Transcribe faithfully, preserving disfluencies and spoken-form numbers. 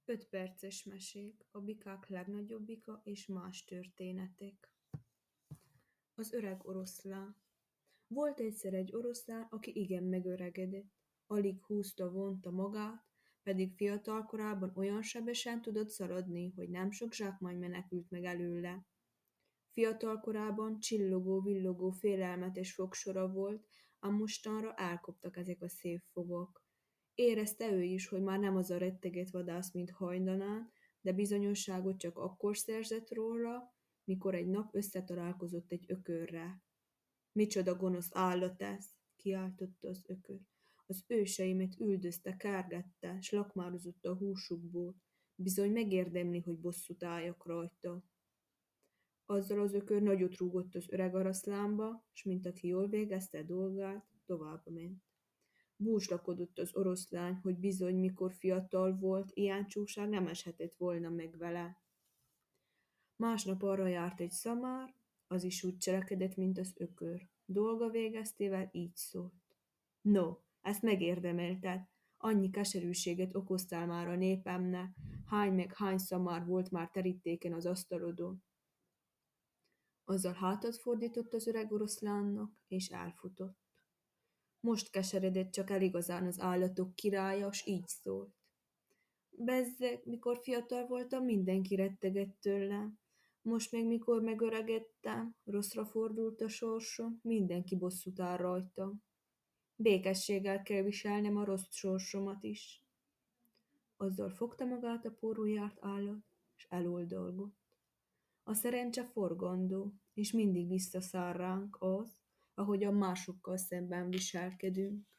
Öt perces mesék, a bikák legnagyobbika és más történetek. Az öreg oroszlán. Volt egyszer egy oroszlán, aki igen megöregedett. Alig húzta, vonta magát, pedig fiatal korában olyan sebesen tudott szaladni, hogy nem sok zsákmány menekült meg előle. Fiatal korában csillogó, villogó, félelmetes fogsora volt, ám mostanra elkoptak ezek a szép fogok. Érezte ő is, hogy már nem az a retteget vadász, mint hajnalán, de bizonyosságot csak akkor szerzett róla, mikor egy nap összetalálkozott egy ökörrel. Micsoda gonosz állat ez, kiáltotta az ökör. Az őseimet üldözte, kárgette, s lakmározott a húsukból. Bizony megérdemli, hogy bosszút álljak rajta. Azzal az ökör nagyot rúgott az öreg oroszlánba, s mint aki jól végezte dolgát, tovább ment. Búslakodott az oroszlán, hogy bizony mikor fiatal volt, ilyen csúság nem eshetett volna meg vele. Másnap arra járt egy szamár, az is úgy cselekedett, mint az ökör. Dolga végeztével így szólt. No, ezt megérdemelted. Annyi keserűséget okoztál már a népemnek, hány meg hány szamár volt már terítéken az asztalodon. Azzal hátat fordított az öreg oroszlánnak, és elfutott. Most keseredett csak el igazán az állatok királya, s így szólt. Bezzeg, mikor fiatal voltam, mindenki rettegett tőlem. Most meg, mikor megöregedtem, rosszra fordult a sorsom, mindenki bosszút áll rajtam. Békességgel kell viselnem a rossz sorsomat is. Azzal fogta magát a pórul járt állat, és eloldalgott. A szerencse forgandó, és mindig visszaszáll ránk az, ahogyan másokkal szemben viselkedünk.